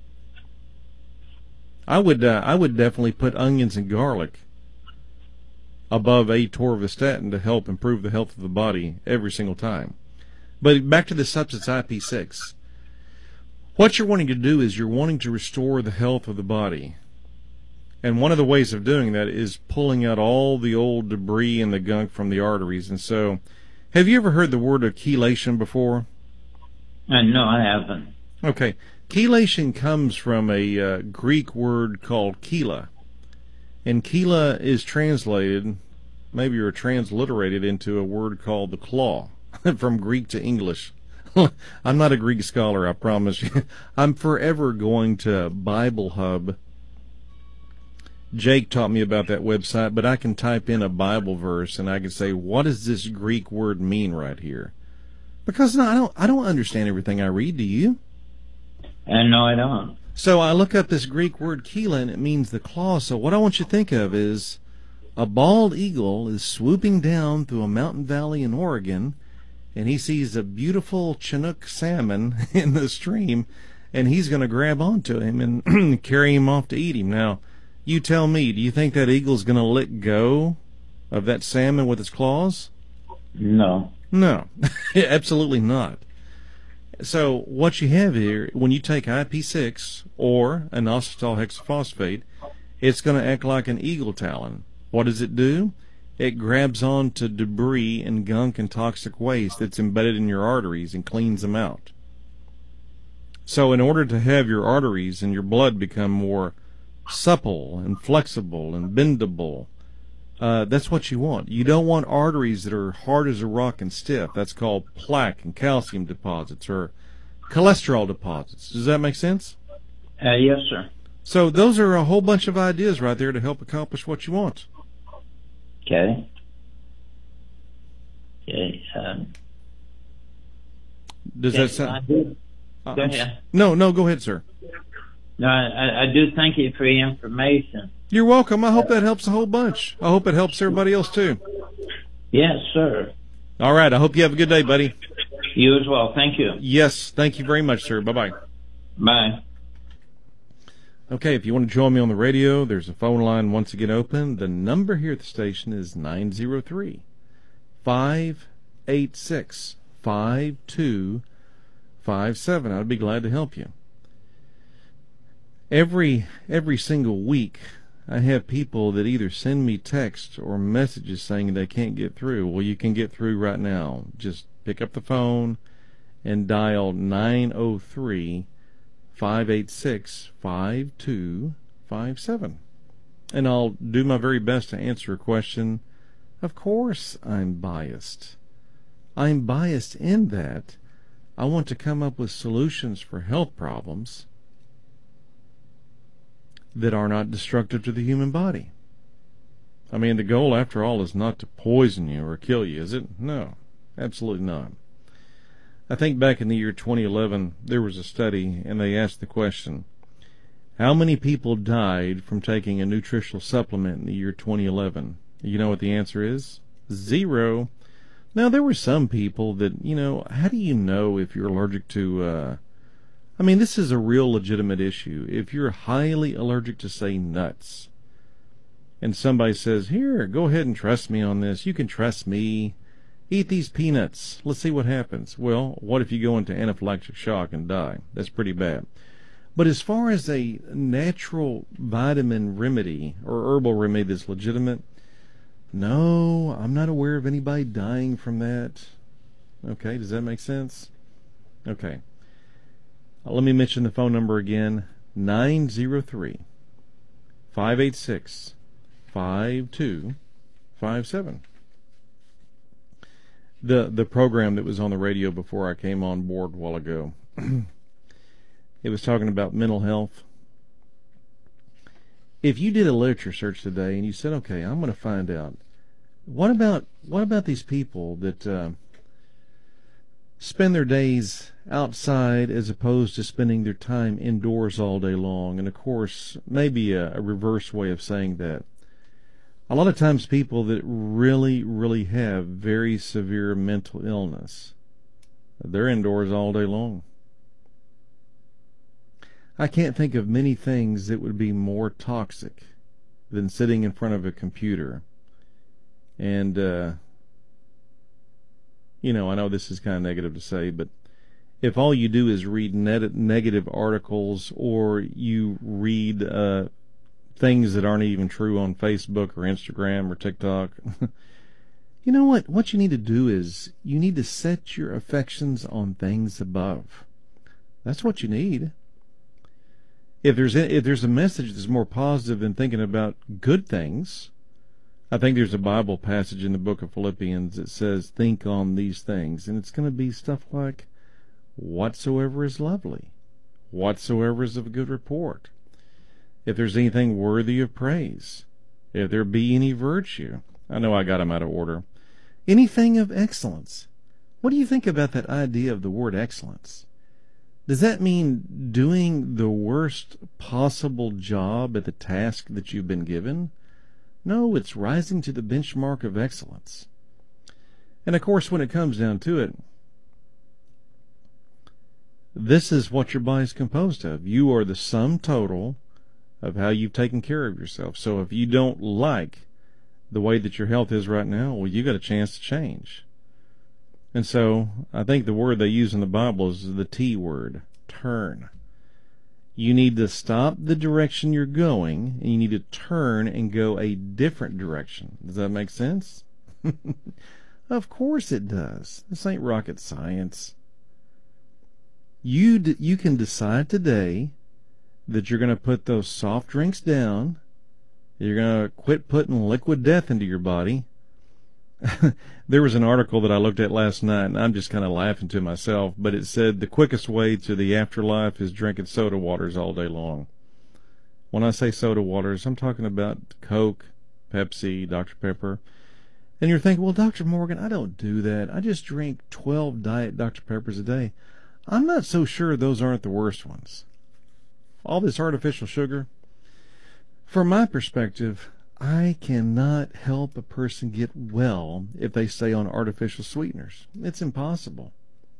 I would definitely put onions and garlic above atorvastatin to help improve the health of the body every single time. But back to the substance IP6. What you're wanting to do is you're wanting to restore the health of the body. And one of the ways of doing that is pulling out all the old debris and the gunk from the arteries. And so, have you ever heard the word of chelation before? No, I haven't. Okay. Chelation comes from a Greek word called chela. And chela is translated, maybe or transliterated into a word called the claw, from Greek to English. I'm not a Greek scholar, I promise you. I'm forever going to Bible Hub. Jake taught me about that website, but I can type in a Bible verse and I can say, what does this Greek word mean right here? Because no, I don't understand everything I read, do you? No, I don't. So I look up this Greek word chela, and it means the claw. So what I want you to think of is a bald eagle is swooping down through a mountain valley in Oregon, and he sees a beautiful Chinook salmon in the stream, and he's going to grab onto him and carry him off to eat him. Now, you tell me, do you think that eagle's going to let go of that salmon with its claws? No. No, absolutely not. So what you have here, when you take IP6 or inositol hexaphosphate, it's going to act like an eagle talon. What does it do? It grabs on to debris and gunk and toxic waste that's embedded in your arteries and cleans them out. So in order to have your arteries and your blood become more supple and flexible and bendable, that's what you want. You don't want arteries that are hard as a rock and stiff. That's called plaque and calcium deposits or cholesterol deposits. Does that make sense? Yes, sir. So those are a whole bunch of ideas right there to help accomplish what you want. Okay. Okay. Does that sound... Go ahead. No, go ahead, sir. No, I do thank you for your information. You're welcome. I hope that helps a whole bunch. I hope it helps everybody else, too. Yes, sir. All right. I hope you have a good day, buddy. You as well. Thank you. Yes. Thank you very much, sir. Bye-bye. Bye. Okay, if you want to join me on the radio, there's a phone line once again open. The number here at the station is 903-586-5257. I'd be glad to help you. Every single week, I have people that either send me texts or messages saying they can't get through. Well, you can get through right now. Just pick up the phone and dial 903-586-5257. And I'll do my very best to answer a question. Of course I'm biased. I'm biased in that I want to come up with solutions for health problems that are not destructive to the human body. I mean, the goal, after all, is not to poison you or kill you, is it? No, absolutely not. I think back in the year 2011, there was a study, and they asked the question, how many people died from taking a nutritional supplement in the year 2011? You know what the answer is? 0. Now, there were some people that, how do you know if you're allergic to... I mean, this is a real legitimate issue. If you're highly allergic to, say, nuts, and somebody says, here, go ahead and trust me on this. You can trust me. Eat these peanuts. Let's see what happens. Well, what if you go into anaphylactic shock and die? That's pretty bad. But as far as a natural vitamin remedy or herbal remedy that's legitimate, no, I'm not aware of anybody dying from that. Okay, does that make sense? Okay. Let me mention the phone number again, 903-586-5257. The program that was on the radio before I came on board a while ago, it was talking about mental health. If you did a literature search today and you said, okay, I'm going to find out, what about these people that spend their days outside as opposed to spending their time indoors all day long? And of course, maybe a reverse way of saying that, a lot of times people that really, really have very severe mental illness, they're indoors all day long. I can't think of many things that would be more toxic than sitting in front of a computer. And, I know this is kind of negative to say, but if all you do is read negative articles or you read things that aren't even true on Facebook or Instagram or TikTok, you know what? What you need to do is you need to set your affections on things above. That's what you need. If there's a message that's more positive than thinking about good things, I think there's a Bible passage in the book of Philippians that says, think on these things. And it's going to be stuff like, whatsoever is lovely, whatsoever is of good report, if there's anything worthy of praise, if there be any virtue. I know I got them out of order. Anything of excellence. What do you think about that idea of the word excellence? Does that mean doing the worst possible job at the task that you've been given? No, it's rising to the benchmark of excellence. And of course, when it comes down to it, this is what your body's composed of. You are the sum total of how you've taken care of yourself. So if you don't like the way that your health is right now, well, you got a chance to change. And so I think the word they use in the Bible is the T word, turn. You need to stop the direction you're going, and you need to turn and go a different direction. Does that make sense? Of course it does. This ain't rocket science. You can decide today that you're going to put those soft drinks down. You're going to quit putting liquid death into your body. There was an article that I looked at last night, and I'm just kind of laughing to myself, but it said the quickest way to the afterlife is drinking soda waters all day long. When I say soda waters, I'm talking about Coke, Pepsi, Dr. Pepper. And you're thinking, well, Dr. Morgan, I don't do that. I just drink 12 Diet Dr. Peppers a day. I'm not so sure those aren't the worst ones. All this artificial sugar, from my perspective, I cannot help a person get well if they stay on artificial sweeteners. It's impossible.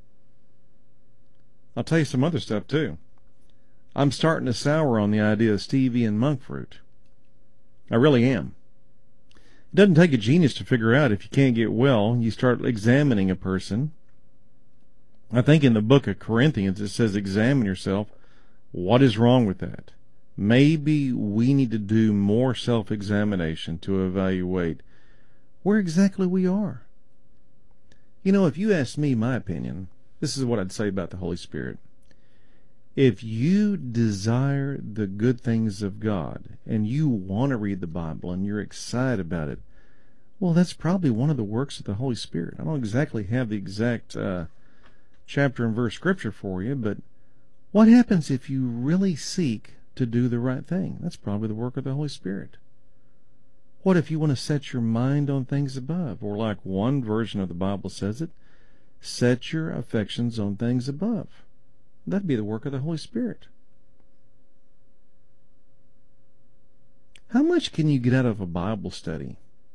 I'll tell you some other stuff, too. I'm starting to sour on the idea of stevia and monk fruit. I really am. It doesn't take a genius to figure out if you can't get well, you start examining a person. I think in the book of Corinthians it says examine yourself. What is wrong with that? Maybe we need to do more self-examination to evaluate where exactly we are. You know, if you ask me my opinion, this is what I'd say about the Holy Spirit. If you desire the good things of God and you want to read the Bible and you're excited about it, well, that's probably one of the works of the Holy Spirit. I don't exactly have the exact chapter and verse scripture for you, but what happens if you really seek to do the right thing? That's probably the work of the Holy Spirit. What if you want to set your mind on things above? Or like one version of the Bible says it, set your affections on things above. That'd be the work of the Holy Spirit. How much can you get out of a Bible study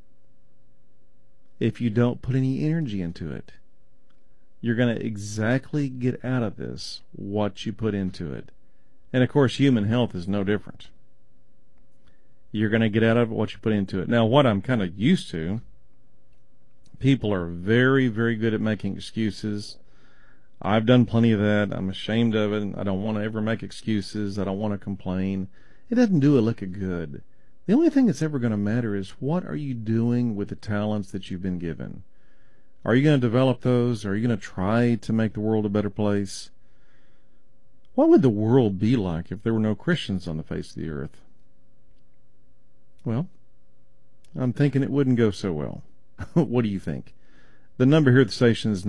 if you don't put any energy into it? You're going to exactly get out of this what you put into it. And of course, human health is no different. You're going to get out of it what you put into it. Now, what I'm kind of used to, people are very, very good at making excuses. I've done plenty of that. I'm ashamed of it. I don't want to ever make excuses. I don't want to complain. It doesn't do a lick of good. The only thing that's ever going to matter is what are you doing with the talents that you've been given? Are you going to develop those? Are you going to try to make the world a better place? What would the world be like if there were no Christians on the face of the earth? Well, I'm thinking it wouldn't go so well. What do you think? The number here at the station is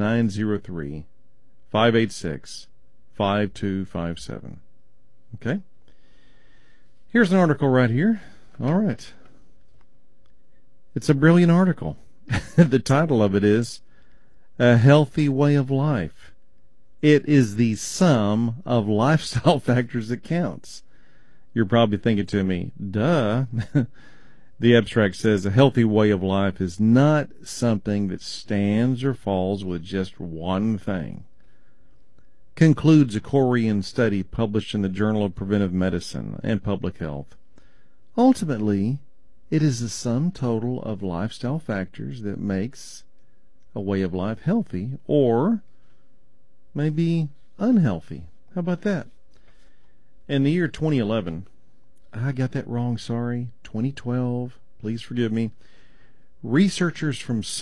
903-586-5257. Okay? Here's an article right here. All right. It's a brilliant article. The title of it is A Healthy Way of Life. It is the sum of lifestyle factors that counts. You're probably thinking to me, duh. The abstract says a healthy way of life is not something that stands or falls with just one thing. Concludes a Korean study published in the Journal of Preventive Medicine and Public Health. Ultimately, it is the sum total of lifestyle factors that makes a way of life healthy or maybe unhealthy. How about that? In the year 2011, I got that wrong, sorry, 2012, please forgive me, researchers from the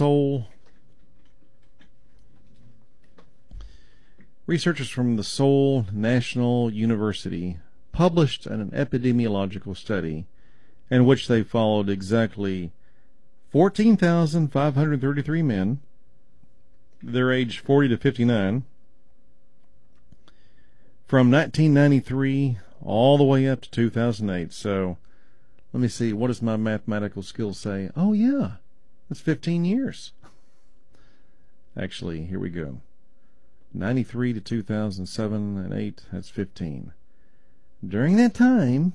Seoul National University published an epidemiological study in which they followed exactly 14,533 men. They're aged 40 to 59. From 1993 all the way up to 2008. So, let me see, what does my mathematical skills say? Oh, yeah, that's 15 years. Actually, here we go. 93 to 2007 and 8, that's 15. During that time,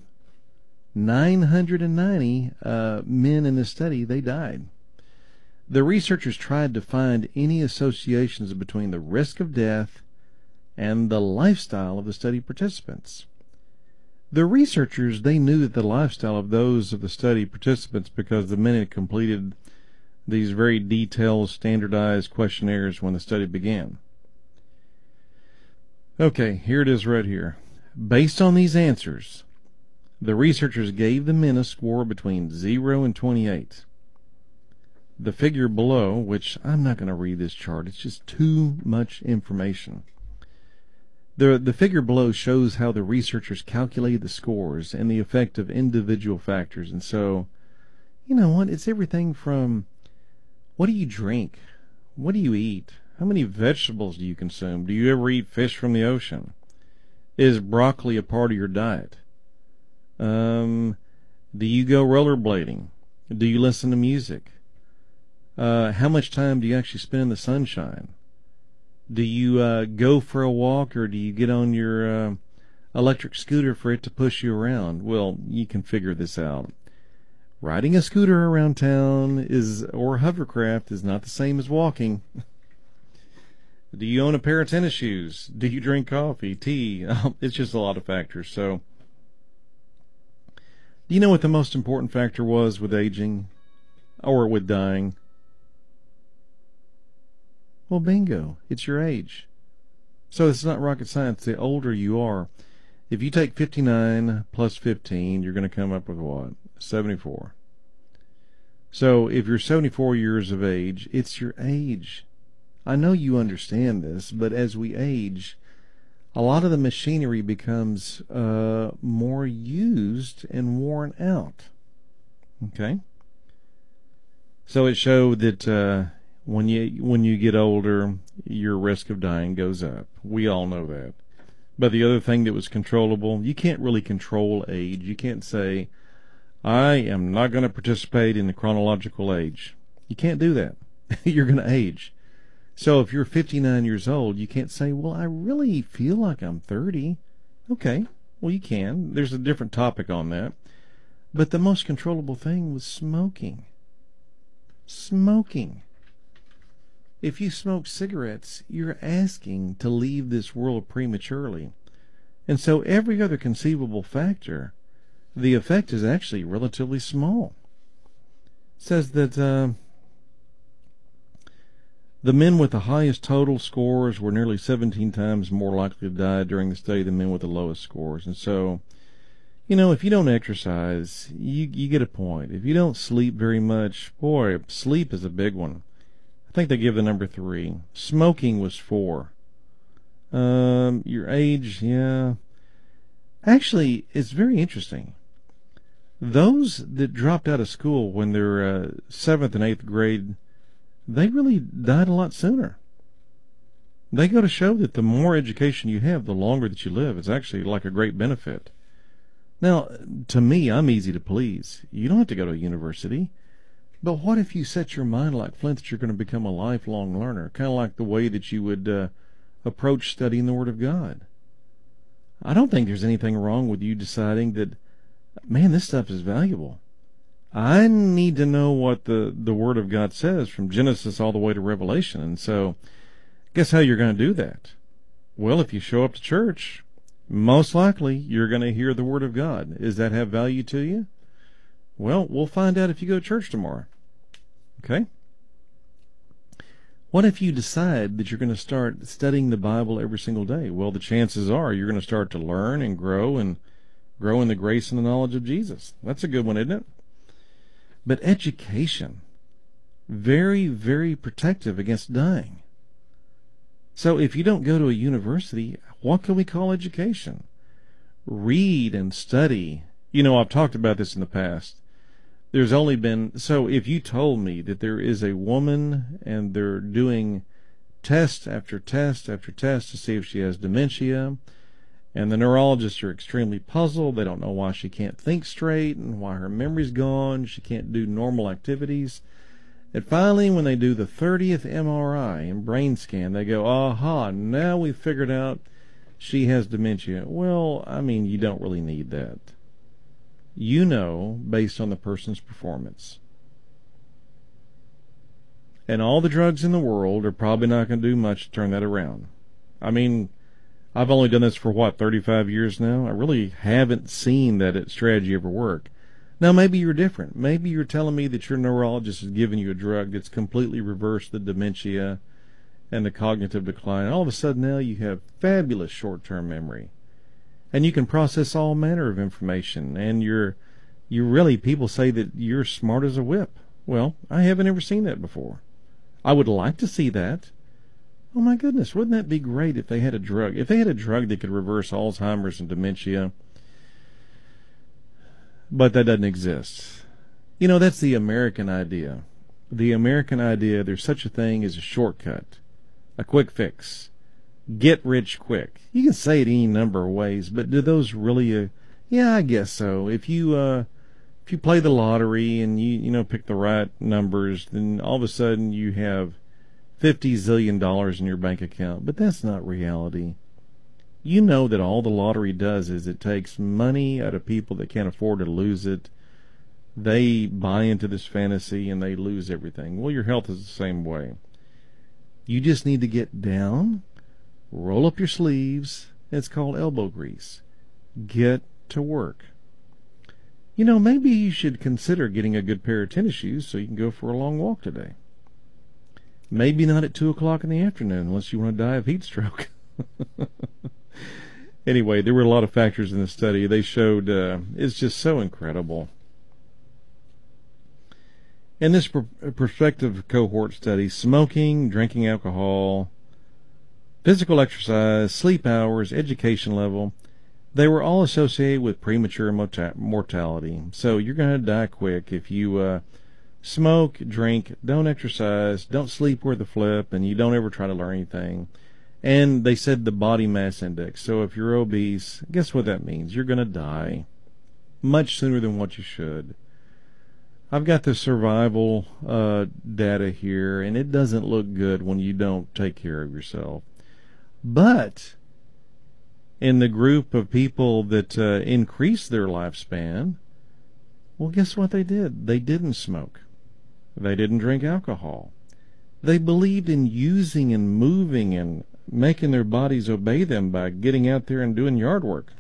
990 men in the study, they died. The researchers tried to find any associations between the risk of death and the lifestyle of the study participants. The researchers, they knew that the lifestyle of those of the study participants, because the men had completed these very detailed, standardized questionnaires when the study began. Okay, here it is right here. Based on these answers, the researchers gave the men a score between 0 and 28. The figure below, which I'm not going to read this chart, it's just too much information. The figure below shows how the researchers calculated the scores and the effect of individual factors. And so, you know what? It's everything from what do you drink? What do you eat? How many vegetables do you consume? Do you ever eat fish from the ocean? Is broccoli a part of your diet? Do you go rollerblading? Do you listen to music? How much time do you actually spend in the sunshine? Do you go for a walk, or do you get on your electric scooter for it to push you around? Well, you can figure this out. Riding a scooter around town or a hovercraft is not the same as walking. Do you own a pair of tennis shoes? Do you drink coffee, tea? It's just a lot of factors. So, do you know what the most important factor was with aging or with dying? Well, bingo. It's your age. So it's not rocket science. The older you are, if you take 59 plus 15, you're going to come up with what? 74. So if you're 74 years of age, it's your age. I know you understand this, but as we age, a lot of the machinery becomes more used and worn out. Okay? So it showed that when you get older, your risk of dying goes up. We all know that. But the other thing that was controllable, you can't really control age. You can't say, I am not going to participate in the chronological age. You can't do that. You're going to age. So if you're 59 years old, you can't say, well, I really feel like I'm 30. Okay, well, you can. There's a different topic on that. But the most controllable thing was smoking. Smoking. If you smoke cigarettes, you're asking to leave this world prematurely. And so every other conceivable factor, the effect is actually relatively small. It says that the men with the highest total scores were nearly 17 times more likely to die during the study than men with the lowest scores. And so, you know, if you don't exercise, you get a point. If you don't sleep very much, boy, sleep is a big one. I think they give the number 3. Smoking was 4. Your age, yeah. Actually, it's very interesting. Those that dropped out of school when they're 7th and 8th grade, they really died a lot sooner. They go to show that the more education you have, the longer that you live. It's actually like a great benefit. Now, to me, I'm easy to please. You don't have to go to a university. But what if you set your mind like Flint that you're going to become a lifelong learner, kind of like the way that you would approach studying the Word of God? I don't think there's anything wrong with you deciding that, man, this stuff is valuable. I need to know what the Word of God says from Genesis all the way to Revelation. And so, guess how you're going to do that? Well, if you show up to church, most likely you're going to hear the Word of God. Does that have value to you? Well, we'll find out if you go to church tomorrow. Okay? What if you decide that you're going to start studying the Bible every single day? Well, the chances are you're going to start to learn and grow in the grace and the knowledge of Jesus. That's a good one, isn't it? But education, very, very protective against dying. So if you don't go to a university, what can we call education? Read and study. You know, I've talked about this in the past. There's only been, so if you told me that there is a woman and they're doing test after test after test to see if she has dementia, and the neurologists are extremely puzzled, they don't know why she can't think straight and why her memory's gone, she can't do normal activities, and finally when they do the 30th MRI and brain scan, they go, aha, now we've figured out she has dementia. Well, I mean, you don't really need that. You know, based on the person's performance. And all the drugs in the world are probably not going to do much to turn that around. I mean, I've only done this for, 35 years now? I really haven't seen that strategy ever work. Now, maybe you're different. Maybe you're telling me that your neurologist is giving you a drug that's completely reversed the dementia and the cognitive decline. All of a sudden now you have fabulous short-term memory. And you can process all manner of information. And you really, people say that you're smart as a whip. Well, I haven't ever seen that before. I would like to see that. Oh my goodness, wouldn't that be great if they had a drug? If they had a drug that could reverse Alzheimer's and dementia. But that doesn't exist. You know, that's the American idea. The American idea, there's such a thing as a shortcut, a quick fix, get rich quick. You can say it any number of ways, but do those really? Yeah, I guess so. If you play the lottery and you pick the right numbers, then all of a sudden you have $50 zillion in your bank account. But that's not reality. You know that all the lottery does is it takes money out of people that can't afford to lose it. They buy into this fantasy and they lose everything. Well, your health is the same way. You just need to get down, roll up your sleeves. It's called elbow grease. Get to work. You know, maybe you should consider getting a good pair of tennis shoes so you can go for a long walk today. Maybe not at 2 o'clock in the afternoon unless you want to die of heat stroke. Anyway, there were a lot of factors in the study. They showed it's just so incredible. In this prospective cohort study, smoking, drinking alcohol, physical exercise, sleep hours, education level, they were all associated with premature mortality. So you're going to die quick if you smoke, drink, don't exercise, don't sleep worth a flip, and you don't ever try to learn anything. And they said the body mass index. So if you're obese, guess what that means? You're going to die much sooner than what you should. I've got the survival data here, and it doesn't look good when you don't take care of yourself. But in the group of people that increased their lifespan, well, guess what they did? They didn't smoke. They didn't drink alcohol. They believed in using and moving and making their bodies obey them by getting out there and doing yard work.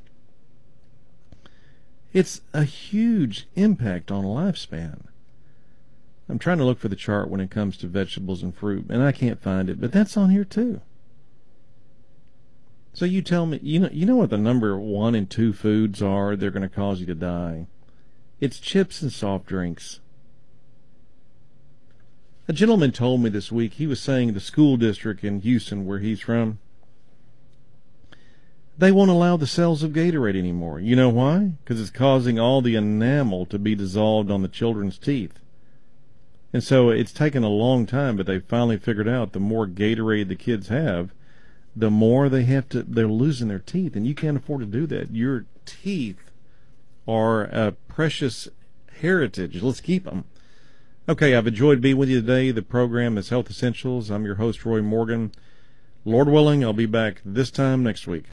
It's a huge impact on lifespan. I'm trying to look for the chart when it comes to vegetables and fruit, and I can't find it, but that's on here too. So you tell me, you know what the number 1 and 2 foods are that are going to cause you to die? It's chips and soft drinks. A gentleman told me this week, he was saying the school district in Houston, where he's from, they won't allow the sales of Gatorade anymore. You know why? Because it's causing all the enamel to be dissolved on the children's teeth. And so it's taken a long time, but they finally figured out the more Gatorade the kids have, the more they're losing their teeth. And you can't afford to do that. Your teeth are a precious heritage. Let's keep them. Okay, I've enjoyed being with you today. The program is Health Essentials. I'm your host, Roy Morgan. Lord willing, I'll be back this time next week.